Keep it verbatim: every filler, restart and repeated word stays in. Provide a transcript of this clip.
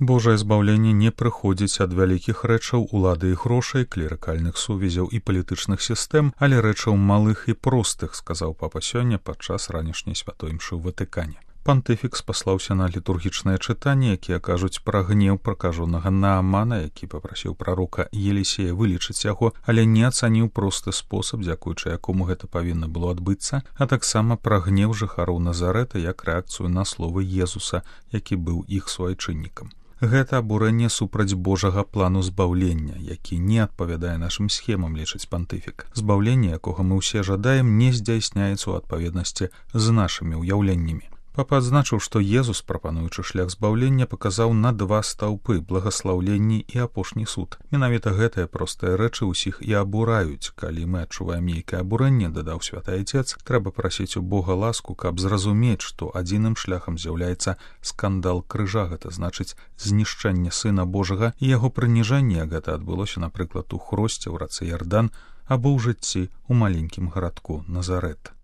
Божае збаўленне не прыходзіць ад вялікіх рэчаў, улады і грошай, клерыкальных сувязяў і палітычных сістэм, але рэчаў малых і простых, сказаў папа сёння падчас ранішняй святой імшы ў Ватыкане. Пантыфік спаслаўся на літургічныя чытанні, якія кажуць пра гнеў пракажонага Наамана, які папрасіў прарока Елісея вылечыць яго, але не ацаніў просты спосаб, дзякуючы якому гэта павінна было адбыцца, а таксама пра гнеў жыхароў Назарэта як рэакцыю на словы Езуса, які быў іх суайчыннікам. Гэта абурэнне супраць Божага плану збаўлення, які не адпавядае нашым схемам, лічыць пантыфік. Збаўленне, якога мы ўсе жадаем, не здзяйсняецца ў адпаведнасці з нашымі ўяўленнямі. Папа адзначыў, што Езус, прапануючы шлях збаўлення, паказаў на два стаўпы — благаслаўленні і апошні суд. Менавіта гэтыя простыя рэчы ўсіх і абураюць. Калі мы адчуваем нейкае абурэнне, дадаў святы Айцец, трэба прасіць у Бога ласку, каб зразумець, што адзіным шляхам з'яўляецца скандал крыжа, гэта значыць знішчэнне Сына Божага і яго прыніжэнне, як гэта адбылося, напрыклад, у Хросце, ў рацэ Ярдан або ў жыцці ў маленькім гарадку Назарэт.